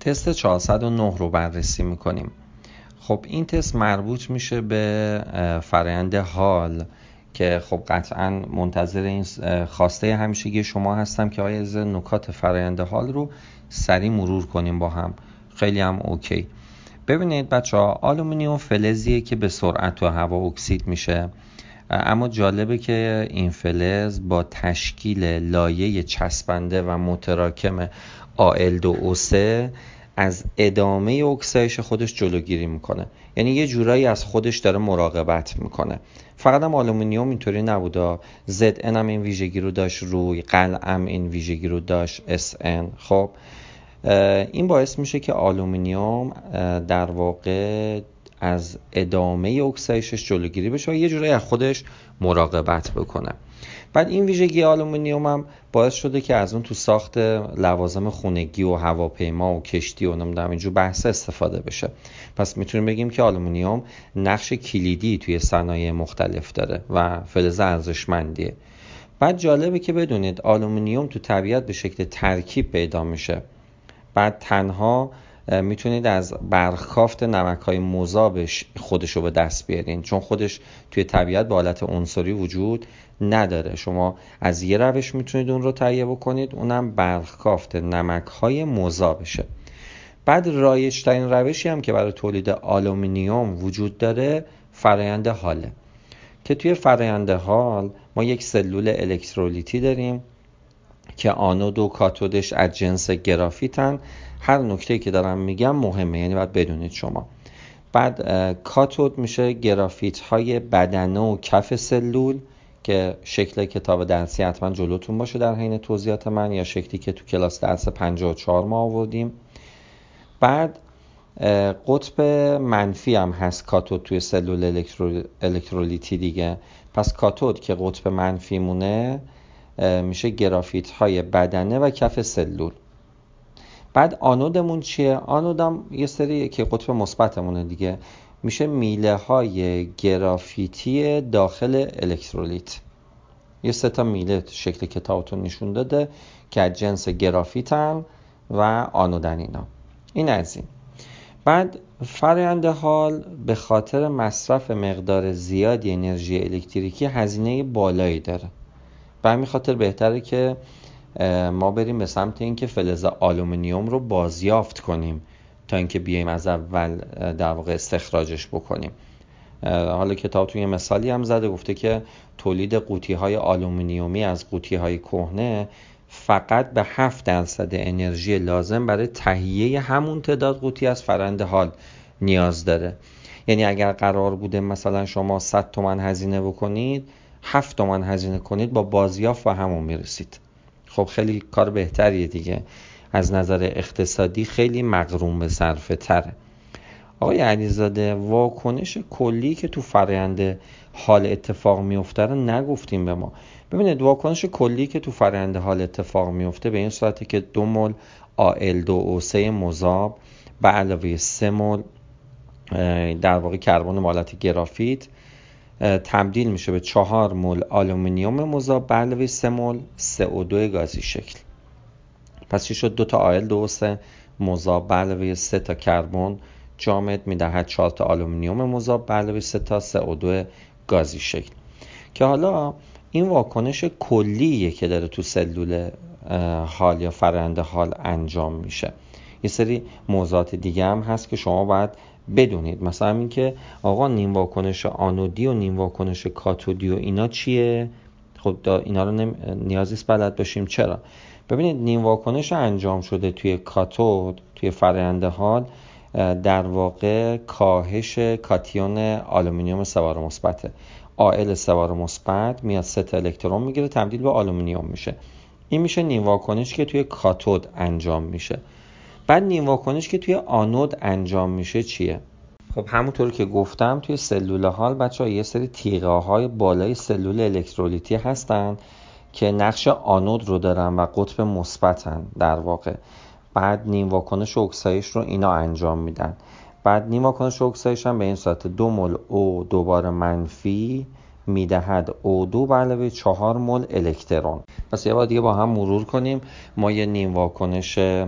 تست 409 رو بررسی میکنیم. خب این تست مربوط میشه به فرآیند حال که خب قطعا منتظر این خواسته همیشگی شما هستم که آیا از نکات فرآیند حال رو سریع مرور کنیم با هم. خیلی هم اوکی. ببینید بچه‌ها، آلومینیوم فلزیه که به سرعت تو هوا اکسید میشه، اما جالبه که این فلز با تشکیل لایه چسبنده و متراکم Al2O3 از ادامه اکسایش خودش جلوگیری میکنه. یعنی یه جورایی از خودش داره مراقبت میکنه. فقط هم آلومینیوم اینطوری نبوده. Zn هم این ویژگی رو داشت، روی قلعم این ویژگی رو داشت، Sn. خب این باعث میشه که آلومینیوم در واقع از ادامه اکسایشش جلوگیری بشه و یه جورایی از خودش مراقبت بکنه. بعد این ویژگی آلومینیوم هم باعث شده که از اون تو ساخت لوازم خونگی و هواپیما و کشتی و نمیدونم اینجور بحث استفاده بشه. پس میتونیم بگیم که آلومینیوم نقش کلیدی توی صنایع مختلف داره و فلز ارزشمندیه. بعد جالبه که بدونید آلومینیوم تو طبیعت به شکل ترکیب پیدا میشه. بعد تنها میتونید از برخافت نمک‌های مذابش خودشو به دست بیارین، چون خودش توی طبیعت به حالت عنصری وجود نداره. شما از یه روش میتونید اون رو تهیه بکنید، اونم برخافت نمک‌های مذابشه. بعد رایج‌ترین روشی هم که برای تولید آلومینیوم وجود داره فرآیند حاله، که توی فرآیند حال ما یک سلول الکترولیتی داریم که آنود و کاتودش از جنس گرافیتن. هر نکته‌ای که دارم میگم مهمه، یعنی باید بدونید شما. بعد کاتود میشه گرافیت های بدنه و کف سلول که شکل کتاب درسی حتما جلوتون باشه در حین توضیحات من، یا شکلی که تو کلاس درس 54 ما آوردیم. بعد قطب منفی هم هست کاتود توی سلول الکترولیتی دیگه. پس کاتود که قطب منفی مونه میشه گرافیت های بدنه و کف سلول. بعد آنودمون چیه؟ آنودم یه سری که قطب مثبتمونه دیگه، میشه میله های گرافیتی داخل الکترولیت. یه سه تا میله شکل کتابتون نشون داده که از جنس گرافیتن و آنودن اینا. این از این. بعد فرآیند حال به خاطر مصرف مقدار زیادی انرژی الکتریکی هزینه بالایی داره. به همین خاطر بهتره که ما بریم به سمت این که فلز آلومینیوم رو بازیافت کنیم تا اینکه بیایم از اول در واقع استخراجش بکنیم. حالا کتابتون یه مثالی هم زده، گفته که تولید قوطی‌های آلومینیومی از قوطی‌های کهنه فقط به 7% انرژی لازم برای تهیه همون تعداد قوطی از فرآیند حال نیاز داره. یعنی اگر قرار بوده مثلا شما 100 تومان هزینه بکنید، 7 تومان هزینه کنید، با بازیافت و همون میرسید. خب خیلی کار بهتریه دیگه، از نظر اقتصادی خیلی مغروم به صرفه تره. آقای علیزاده، واکنش کلی که تو فرآیند حال اتفاق میفته رو نگفتیم به ما. ببینید واکنش کلی که تو فرآیند حال اتفاق میفته به این صورته که 2 مول Al2O3 مذاب به علاوه 3 مول در واقع کربن حالت گرافیت تبدیل میشه به 4 مول آلومینیوم مذاب به علاوه 3 مول CO2 گازی شکل. پس چی شد؟ 2 تا Al2O3 مذاب به علاوه 3 تا کربن جامد میدهد 4 تا آلومینیوم مذاب به علاوه 3 تا CO2 گازی شکل. که حالا این واکنش کلیه که داره تو سلول حال یا فرآیند حال انجام میشه. یه سری موضوعات دیگه هم هست که شما باید بدونید، مثلا این که آقا نیم واکنش آنودی و نیم واکنش کاتودی و اینا چیه؟ خب اینا رو نیازیست بلد باشیم. چرا؟ ببینید نیم واکنش انجام شده توی کاتود، توی فرآیند حال، در واقع کاهش کاتیون آلومینیوم 3 بار مثبته. Al 3 بار مثبت میاد 3 تا الکترون میگیره تبدیل به آلومینیوم میشه. این میشه نیم واکنش که توی کاتود انجام میشه. بعد نیم واکنش که توی آنود انجام میشه چیه؟ خب همونطور که گفتم توی سلول حال بچه‌ها یه سری تیغه های بالای سلول الکترولیتی هستن که نقش آنود رو دارن و قطب مثبتن در واقع. بعد نیم واکنش اکسایش رو اینا انجام میدن. بعد نیم واکنش اکسایش هم به این صورت 2 مول O دوباره منفی میدهد O2 به علاوه 4 مول الکترون. پس یه بار دیگه با هم مرور کنیم. ما یه نیم واکنش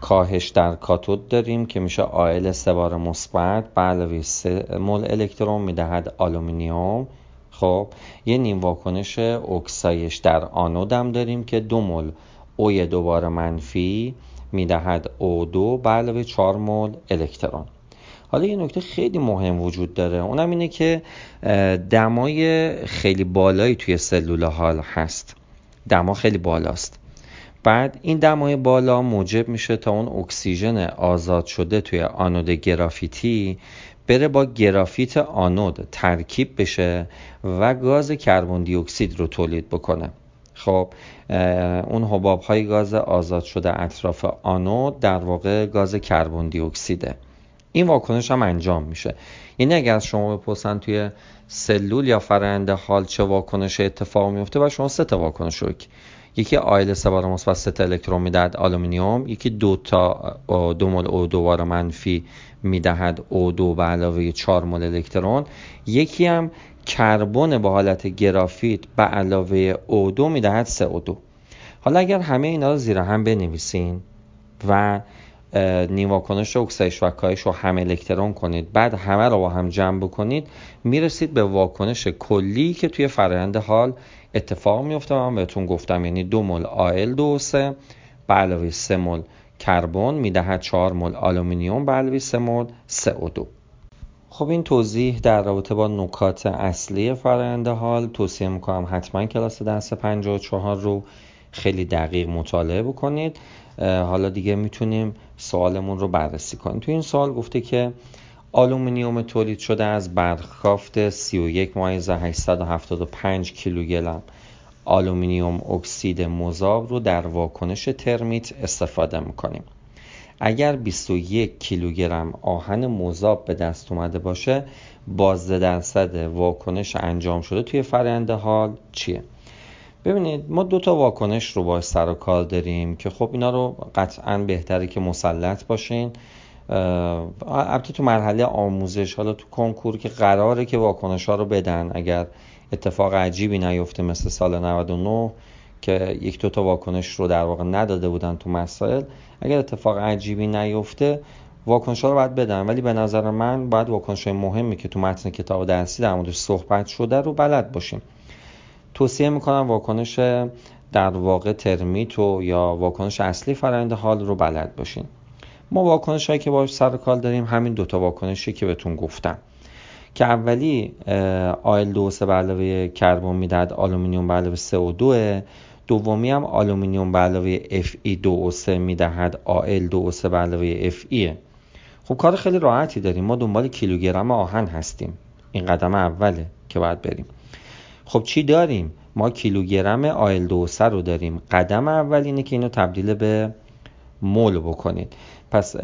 کاهش در کاتود داریم که میشه آل 3 بار مثبت به علاوه 3 مول الکترون میدهد آلومینیوم. خب یه نیم واکنش اکسایش در آنود هم داریم که 2 مول او 2 بار منفی میدهد O2 به علاوه 4 مول الکترون. حالا یه نکته خیلی مهم وجود داره، اونم اینه که دمای خیلی بالایی توی سلول هال هست، دما خیلی بالاست. بعد این دمای بالا موجب میشه تا اون اکسیژن آزاد شده توی آنود گرافیتی بره با گرافیت آنود ترکیب بشه و گاز کربن دی اکسید رو تولید بکنه. خب اون حباب‌های گاز آزاد شده اطراف آنود در واقع گاز کربن دی اکسیده. این واکنش هم انجام میشه. یعنی اگر از شما بپرسن توی سلول یا فرآیند حال چه واکنش اتفاق میفته و شما 3 تا واکنش رو یکی آیل 3 بار مثبت 3 تا الکترون میدهد آلومینیوم، یکی 2 مول او 2 بار منفی میدهد O2 به علاوه 4 مول الکترون، یکی هم کربن با حالت گرافیت به علاوه O2 میدهد 3O2. حالا اگر همه اینا رو زیر هم بنویسین و نیم واکنش اکسایش و کاهش رو هم الکترون کنید، بعد همه رو با هم جمع بکنید، میرسید به واکنش کلی که توی فرآیند حال اتفاق میفته. من بهتون گفتم یعنی 2 مول Al2O3 به علاوه 3 مول کربن میدهد 4 مول آلومینیوم به علاوه 3 مول CO2. خب این توضیح در رابطه با نکات اصلی فرآیند حال. توصیه میکنم حتما کلاس درس 54 رو خیلی دقیق مطالعه بکنید. حالا دیگه میتونیم سوالمون رو بررسی کنیم. تو این سوال گفته که آلومینیوم تولید شده از برخافت 31.875 کیلوگرم آلومینیوم اکسید مذاب رو در واکنش ترمیت استفاده میکنیم. اگر 21 کیلوگرم آهن مذاب به دست اومده باشه، بازده درصد واکنش انجام شده توی فرآیند حال چیه؟ ببینید ما 2 تا واکنش رو باید سر و کار داریم که خب اینا رو قطعاً بهتره که مسلط باشین. البته تو مرحله آموزش، حالا تو کنکور که قراره که واکنش ها رو بدن، اگر اتفاق عجیبی نیفته مثل سال 99 که 1-2 تا واکنش رو در واقع نداده بودن تو مسائل، اگر اتفاق عجیبی نیفته واکنش ها رو باید بدن. ولی به نظر من باید واکنش های مهمی که تو متن کتاب درسی در موردش صحبت شده رو بلد باشیم. توصیه میکنم واکنش در واقع ترمیت یا واکنش اصلی فرآیند حال رو بلد باشین. ما واکنش هایی که باش سر و کار داریم همین 2 تا واکنشی که بهتون گفتم که اولی Al2O3 به علاوه کربن میدهد آلومینیوم به علاوه CO2، دومی هم آلومینیوم به علاوه Fe2O3 میدهد Al2O3 به علاوه Fe. خب کار خیلی راحتی داریم، ما دنبال کیلوگرم آهن هستیم، این قدم اوله که باید بریم. خب چی داریم؟ ما کیلوگرم Al2O3 رو داریم. قدم اول اینه که اینو تبدیل به مول بکنید. پس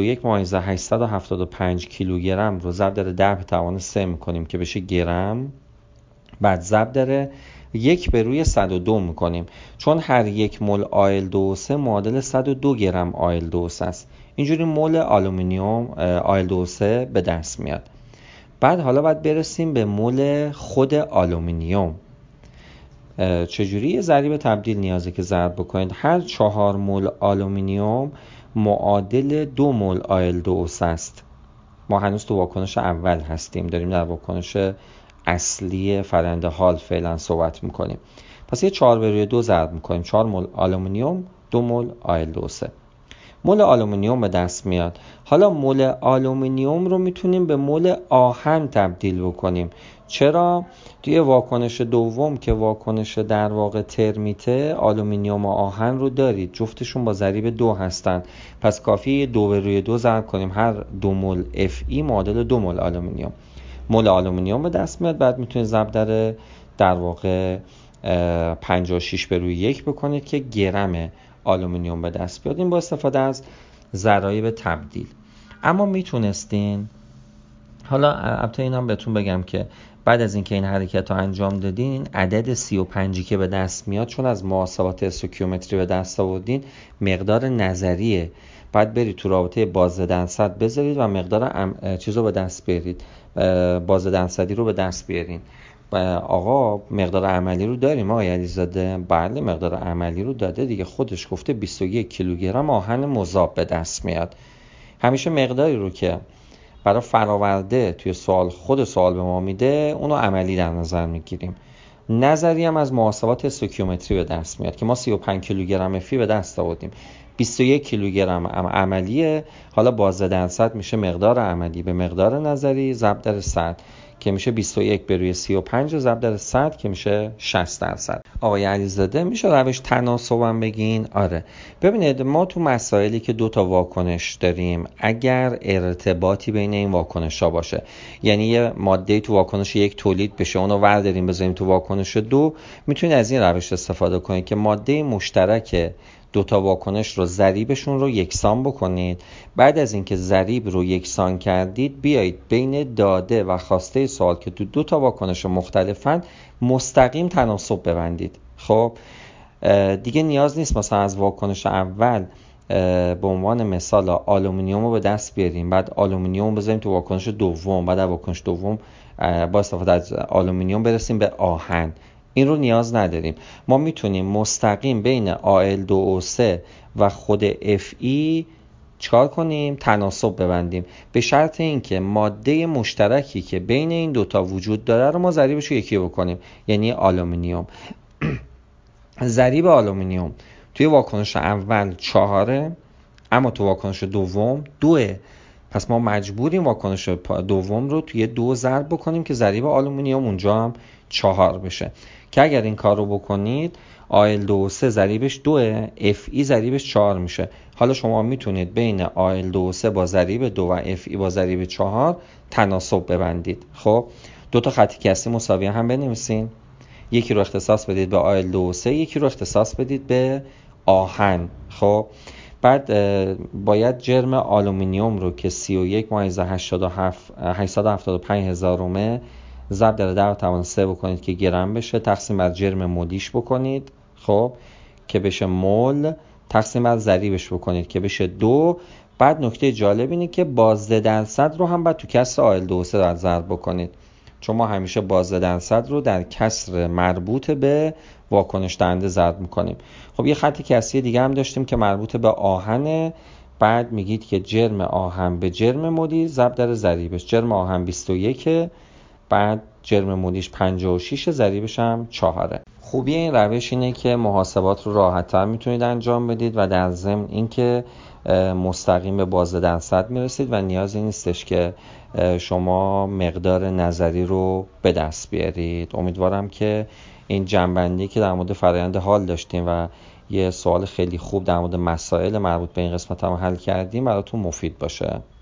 31.875 کیلوگرم رو ضرب در 10 به توان 3 میکنیم که بشه گرم، بعد ضرب در 1 به روی 102 میکنیم، چون هر 1 مول Al2O3 معادل 102 گرم Al2O3 است. اینجوری مول آلومینیوم Al2O3 به دست میاد. بعد حالا باید برسیم به مول خود آلومینیوم. چجوری؟ یه ضریب تبدیل نیازه که ضرب بکنید. هر 4 مول آلومینیوم معادل 2 مول Al2O3 است. ما هنوز تو واکنش اول هستیم، داریم در واکنش اصلی فرآیند حال فعلا صحبت میکنیم. پس یه 4 به روی 2 ضرب میکنیم، 4 مول آلومینیوم 2 مول Al2O3. مول آلومینیوم به دست میاد. حالا مول آلومینیوم رو میتونیم به مول آهن تبدیل بکنیم. چرا؟ توی واکنش دوم که واکنش در واقع ترمیته، آلومینیوم و آهن رو دارید، جفتشون با ضریب 2 هستن، پس کافیه 2 به روی 2 ضرب کنیم، هر 2 مول Fe معادل 2 مول آلومینیوم. مول آلومینیوم به دست میاد. بعد میتونید ضرب در واقع 56 به روی 1 بکنید که گرم آلومینیوم به دست بیاد. این با استفاده از ضرایب تبدیل. اما میتونستین، حالا البته اینم بهتون بگم که بعد از اینکه این حرکت رو انجام دادین، این عدد 35 که به دست میاد، چون از محاسبات استوکیومتری به دست آوردین، مقدار نظریه. بعد برید تو رابطه بازده درصد بذارید و مقدار چیز رو به دست بیارید، بازده درصدی رو به دست بیارین. آقا مقدار عملی رو داریم آقای علیزاده؟ بله مقدار عملی رو داده دیگه، خودش گفته 21 کیلوگرم آهن مذاب به دست میاد. همیشه مقداری رو که برای فراورده توی خود سوال به ما میده اونو عملی در نظر میگیریم. نظری هم از محاسبات استوکیومتری به دست میاد که ما 35 کیلوگرم فی به دست آوردیم، 21 کیلوگرم عملیه، حالا بازده درصد میشه مقدار عملی به مقدار نظری ضرب در 100 که میشه 21 به روی 35 ضرب در 100 که میشه 60%. آقای علیزاده میشه روش تناسبم بگین؟ آره. ببینید ما تو مسائلی که 2 تا واکنش داریم، اگر ارتباطی بین این واکنش ها باشه، یعنی یه ماده تو واکنش 1 تولید بشه، اونو ورداریم بذاریم تو واکنش 2، میتونید از این روش استفاده کنید که ماده مشترک 2 تا واکنش رو ضریبشون رو یکسان بکنید. بعد از اینکه ضریب رو یکسان کردید بیایید بین داده و خواسته سوال که تو 2 تا واکنش مختلفن مستقیم تناسب ببندید. خب دیگه نیاز نیست مثلا از واکنش اول به عنوان مثال آلومینیوم رو به دست بیاریم، بعد آلومینیوم بذاریم تو واکنش دوم، بعد واکنش دوم با استفاده از آلومینیوم برسیم به آهن. این رو نیاز نداریم. ما میتونیم مستقیم بین Al2O3 و خود Fe چکار کنیم؟ تناسب ببندیم، به شرط اینکه ماده مشترکی که بین این 2 تا وجود داره رو ما ضریبش رو یکی بکنیم، یعنی آلومینیوم. ضریب آلومینیوم توی واکنش اول 4، اما تو واکنش دوم 2. پس ما مجبوریم واکنش دوم رو توی 2 ضرب بکنیم که ضریب آلومینیوم اونجا هم 4 بشه، که اگر این کار رو بکنید Al2O3 ضریبش 2، Fe ضریبش 4 میشه. حالا شما میتونید بین Al2O3 با ضریب 2 و Fe با ضریب 4 تناسب ببندید. خب 2 تا خط کسری مساوی هم بنویسین، یکی رو اختصاص بدید به Al2O3، یکی رو اختصاص بدید به آهن. خب بعد باید جرم آلومینیوم رو که 31-875,000 ضرب در 10⁻³ بکنید که گرم بشه، تقسیم بر جرم مولیش بکنید، خب که بشه مول، تقسیم بر ضریبش بکنید که بشه 2. بعد نکته جالب اینه که بازده درصد رو هم باید تو کسر Al2O3 ضرب بکنید، چون ما همیشه بازده درصد رو در کسر مربوط به واکنش دهنده ضرب میکنیم. خب یه خط کسری دیگه هم داشتیم که مربوط به آهن. بعد میگید که جرم آهن به جرم مولی ضرب در ضریبش، جرم آهن 21، بعد جرم مولیش 56، ضریبش هم 4. خوبی این روش اینه که محاسبات رو راحت‌تر میتونید انجام بدید و در ضمن اینکه مستقیم به بازده درصد میرسید و نیازی نیستش که شما مقدار نظری رو به دست بیارید. امیدوارم که این جنبندی که در مورد فرآیند حال داشتیم و یه سوال خیلی خوب در مورد مسائل مربوط به این قسمت هم حل کردیم براتون مفید باشه.